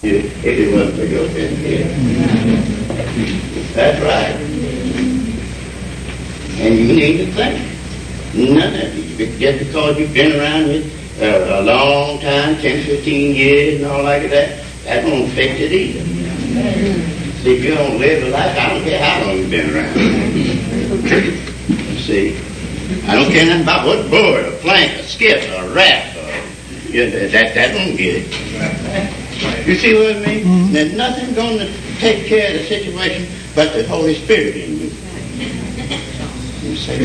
If it wasn't for your benefit. That's right. And you need to think. None of you. Just because you've been around it a long time, 10, 15 years and all like that, that won't affect it either. See, if you don't live a life, I don't care how long you've been around. See, I don't care nothing about what board, a plank, a skip, a raft, that won't get it. You see what I mean? Mm-hmm. There's nothing going to take care of the situation but the Holy Spirit in you. You see?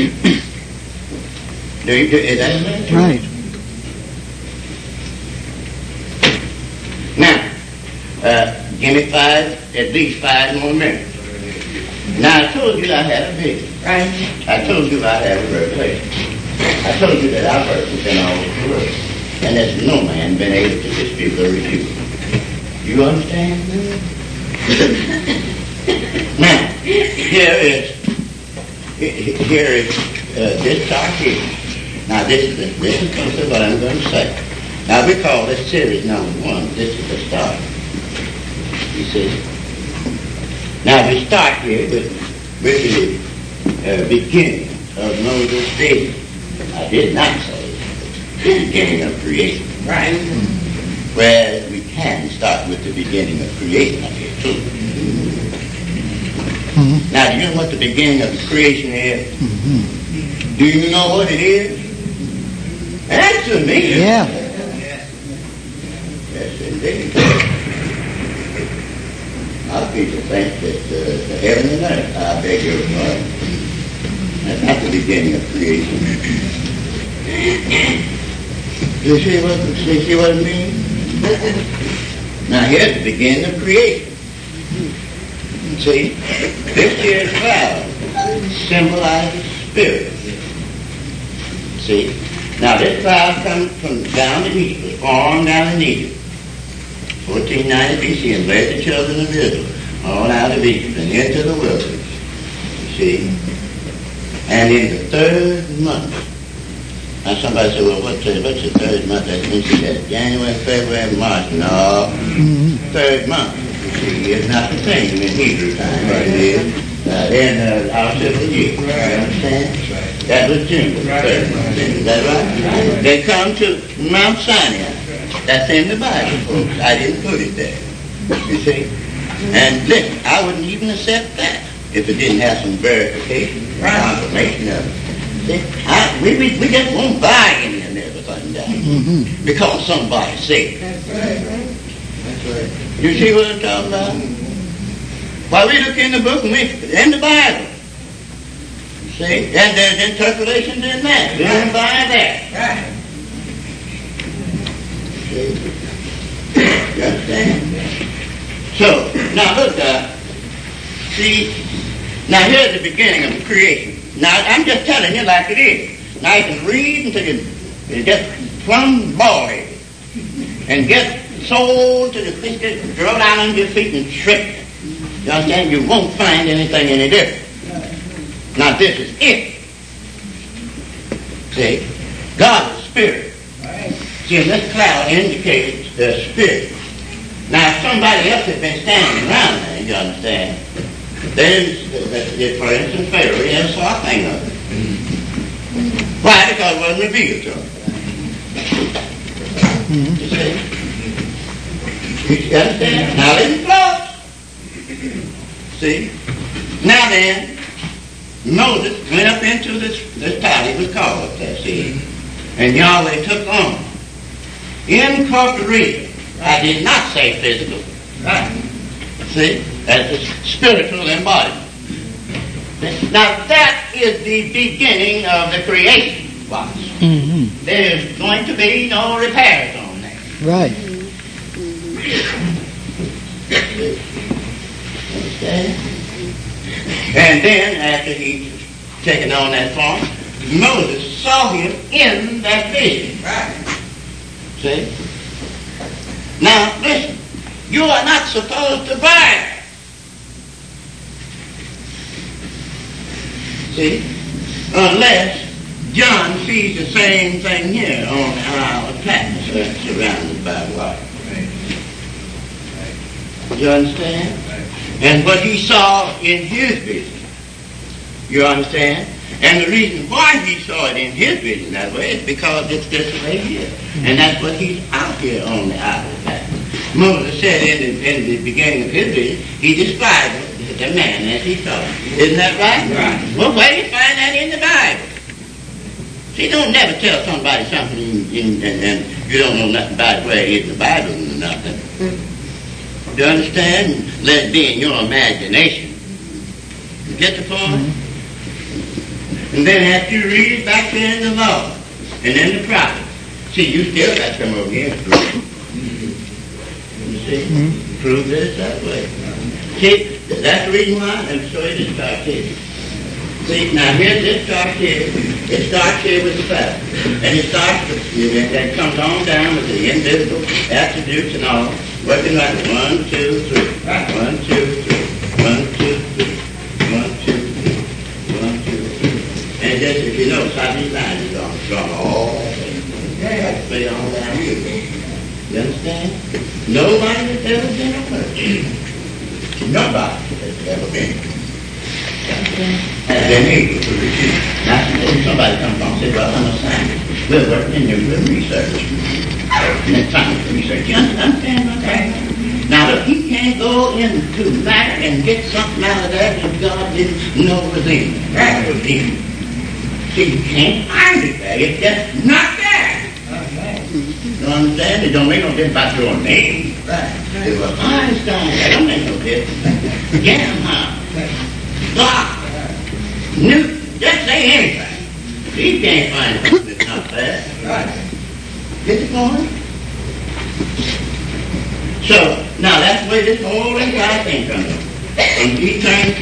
Is that right? Now, give me at least 5 more minutes. Now, I told you I had a vision. Right? I told you I had a revelation. I told you that our birth was in all over the world. And there's no man been able to dispute or refute. You understand? Now, here is this chart here. Now, this is what I'm going to say. Now, we call this series number 1. This is the start. You see? Now, we start here with the beginning of Moses' vision. I did not say the beginning of creation. Right. Whereas we can start with the beginning of creation up here, too. Mm-hmm. Now, do you know what the beginning of creation is? Mm-hmm. Do you know what it is? Answer me. Yeah. Yes, indeed. Our people think that the heaven and earth, I beg your pardon, that's not the beginning of creation. You see what I mean? Now here's the beginning of creation. See, this here cloud symbolizes spirit. See, now this cloud comes from down in Egypt, was formed down in Egypt, 1490 BC, and led the children of Israel all out of Egypt and into the wilderness. You see, and in the 3rd month. Now somebody said, well, what's the 3rd month? That means that January, February, March. No, 3rd month. You see, it's not the same in Hebrew time, but it is in our civil year. You understand? That was June, the 3rd month. Is that right? They come to Mount Sinai. That's in the Bible, folks. I didn't put it there. You see? And listen, I wouldn't even accept that if it didn't have some verification, confirmation of it. We just won't buy any and everything down because somebody said it. That's right. You see what I'm talking about? Why, we look in the book and in the Bible. You see? And there's interpolations in that. We don't buy that. Right. See? You understand? So, now look, see, now here's the beginning of the creation. Now, I'm just telling you like it is. Now, you can read until you get plumb bored and get sold to the biscuit, throw down on your feet and trip. You understand? You won't find anything any different. Now, this is it. See? God is spirit. See, this cloud indicates the spirit. Now, if somebody else had been standing around there, you understand, then, for instance, Pharaoh, he never saw a thing of it. Why? Because it wasn't revealed to him. You see? You understand? Now listen close. See? Now then, Moses went up into this town. He was called up there, see? And Yahweh took on. Incorporated. I did not say physical. Right. See? That's a spiritual embodiment. Now that is the beginning of the creation. Watch. There's going to be no repairs on that. Right. Understand? And then after he's taken on that form, Moses saw him in that vision. Right. See? Now listen, you are not supposed to buy it. See? Unless John sees the same thing here on our planet surrounded by water. You understand? And what he saw in his vision. You understand? And the reason why he saw it in his vision that way is because it's this way here. And that's what he's out here on the outer path. Moses said in the beginning of his vision, he described the man as he saw him. Isn't that right? Right. Well, where do you find that in the Bible? See, don't never tell somebody something and you don't know nothing about it, where it is in the Bible or nothing. Do you understand? Let it be in your imagination. You get the point? And then after you read it back there in the law and in the prophets, see, you still got to come over here and prove it. You see? Prove that it's that way. See, that's the reason why. Let me show you this chart here. See, now here's this chart here. It starts here with the fact. And it starts, it comes on down with the invisible attributes and all, working like 1, 2, 3. 1, 2, 3. 1, 2, 3. 1, 2, 3. 1, 2, 3. And just if you notice how these lines are drawn all straight on down here. You understand? Nobody has ever been on earth. Nobody has ever been. And then able to refute. Now, somebody comes along and says, well, I'm a scientist. We're working in nuclear research. And it's science research. You understand what I'm saying? Now, look, he can't go into matter and get something out of that that God didn't know was in. That was in. See, you can't find it there. It's just not there. You understand? It don't make no difference about your name. Right. It was Einstein. That don't make no difference. Gamma. God. Newton. Just say anything. You can't find something that's not there. Right. Get the point? So, now that's the way this whole entire thing comes up. And these things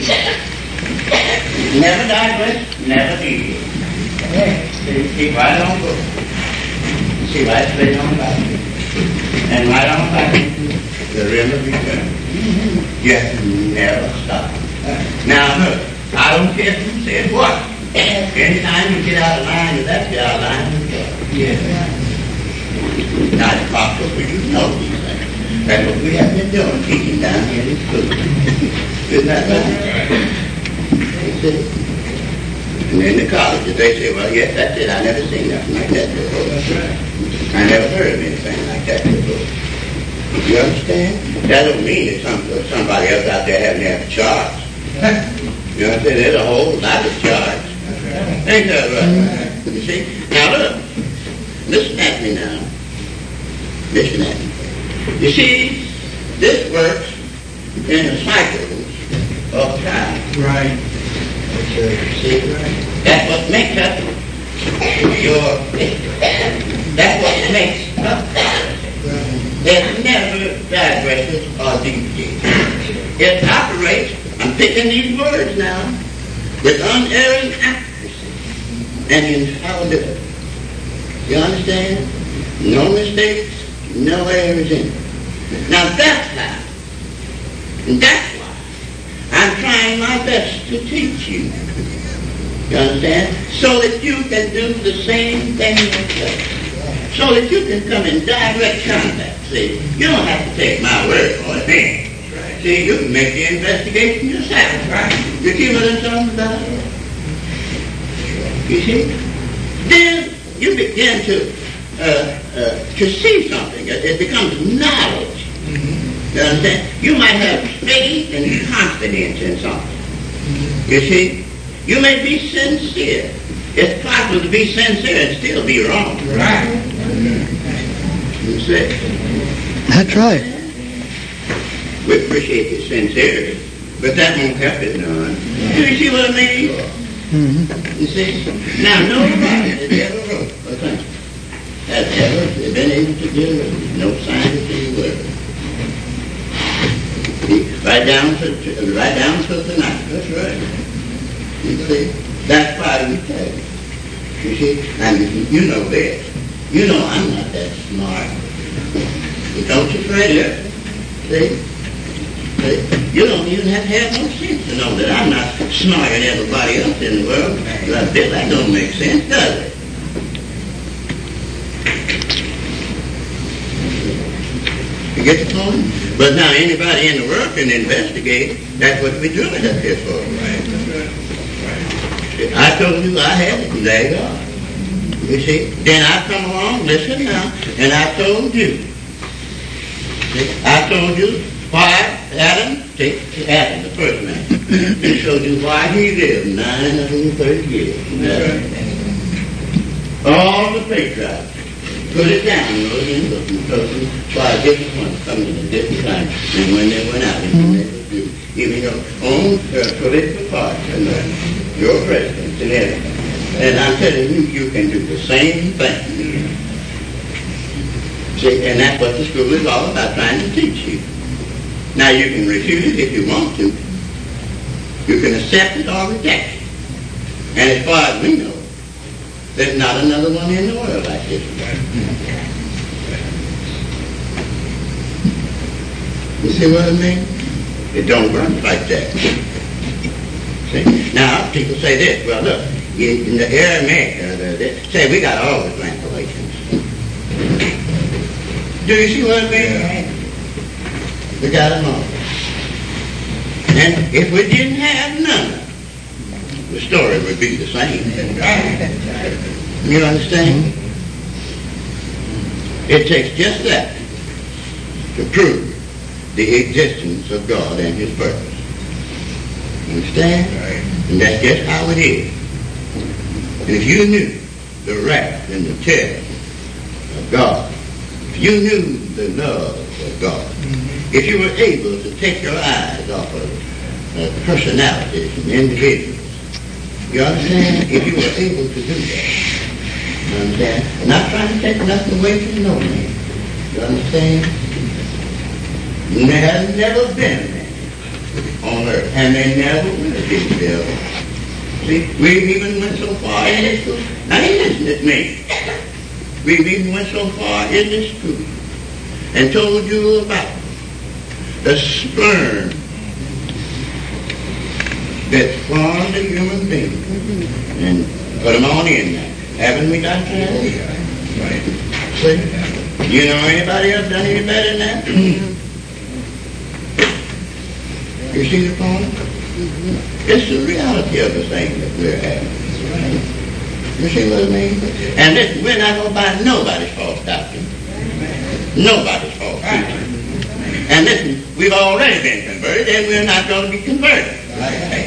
never digress, never deviate. Keep right on going. See right straight on back. And right on back into the rim of return. Just never stop. Now look, I don't care who said what. Anytime you get out of line, you left get out of line, you go. Yeah. Now it's possible for you to know these things. That's what we have been doing, teaching down here in school. Isn't that right? And in the colleges, they say, well, yes, that's it. I never seen nothing like that before. That's right. I never heard of anything like that before. You understand? That don't mean that somebody else out there having to have a charge. You understand? There's a whole lot of charge. Ain't that right? You see? Now look. Listen at me now. Listen at me. You see, this works in the cycles of time. Right. See? That's what makes up your... That's what makes up. There's never digressions or deviations. It operates, I'm picking these words now, with unerring accuracy and infallibility. You understand? No mistakes, no errors in it. Now that's how, and that's why I'm trying my best to teach you. You understand? So that you can do the same thing yourself. So that you can come in direct contact. See, you don't have to take my word for it, man. See, you can make the investigation yourself. Right? You see what I'm talking about? You see? Then you begin to see something. It becomes knowledge. You understand? You might have faith and confidence in something. You see? You may be sincere. It's possible to be sincere and still be wrong. Right? You see? That's right. We appreciate your sincerity, but that won't help it none. Do you see what I mean? Mm-hmm. You see? Now, nobody has ever wrote a thing has ever been able to do no scientific work. Right down to tonight. That's right. You see? That's why we tell you. You see? And you know this. You know I'm not that smart. But don't you fret it. See? You don't even have to have no sense to know that I'm not smarter than everybody else in the world. But that don't make sense, does it? You get the point? But now anybody in the world can investigate. That's what we're doing up here for. I told you I had it, and there you are. You see? Then I come along, listen now, and I told you. See? I told you why Adam, the first man, he showed you why he lived 930 years. All the patriarchs put it down in those instructions why different ones coming at a different time and when they went out and when they would do. Even your own political party and your presidents and everything. And I'm telling you, you can do the same thing. See, and that's what the school is all about, trying to teach you. Now you can refuse it if you want to. You can accept it or reject it. And as far as we know, there's not another one in the world like this. You see what I mean? It don't work like that. See? Now, people say this, well look, in the Aramaic, they say we got all the translations. Do you see what I mean? We got them all. And if we didn't have none, the story would be the same. You understand? It takes just that to prove the existence of God and His purpose. Understand? And that's just how it is. And if you knew the wrath and the terror of God, if you knew the love of God, if you were able to take your eyes off of personalities and individuals, you understand? If you were able to do that, you understand? Not trying to take nothing away from no man, you understand? There has never been a man on earth, and there never will be ever. See, we've even went so far in this school. Now, listen to me. We've even went so far in this school and told you about the sperm that formed a human being and put them on in there. Haven't we done that? Right. See? You know anybody else done any better than that? You see the point? It's the reality of the thing that we're having. You see what I mean? And listen, we're not going to buy nobody's false doctrine. Nobody's false teaching. And listen, we've already been converted, and we're not going to be converted. Right?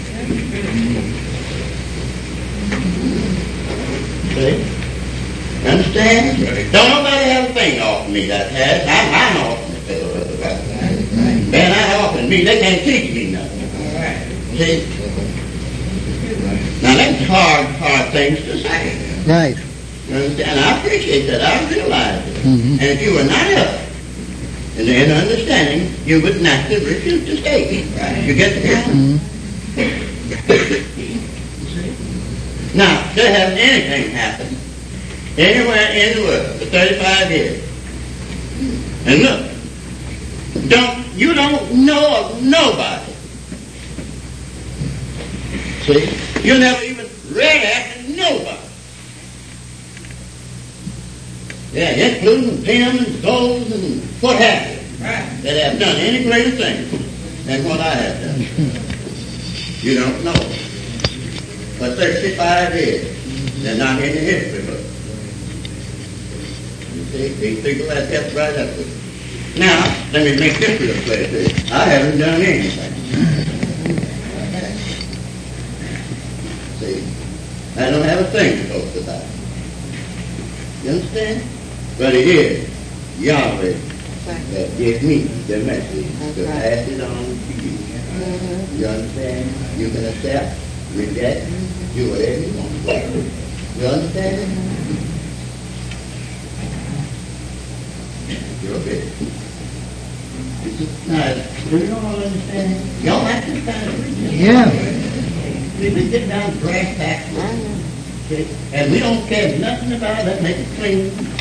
See? Understand? Don't nobody have a thing off of me that has. I'm off of the fellow. They're not offering me. They can't teach me nothing. See? Now that's hard things to say. Right. You understand? I appreciate that. I realize it. And if you were not up in understanding, you would naturally refuse to stay. You get the point? Now, there hasn't anything happened anywhere in the world for 35 years. And look, you don't know of nobody. See? You never even read after nobody. Yeah, including Pim and Gold and what have you, that have done any greater thing than what I have done. You don't know. For 35 years, they're not in the history book. You see, these people have kept right up with it. Now, let me make this real clear to you. I haven't done anything. See, I don't have a thing to talk about. You understand? But it is Yahweh that gives me the message to pass it on to you. You understand? You can accept, reject, do whatever you want. You understand? You're good. Now, do you all understand? Y'all have to kind of read. Yeah. We get down to brass tacks, and we don't care nothing about it. Make it clean.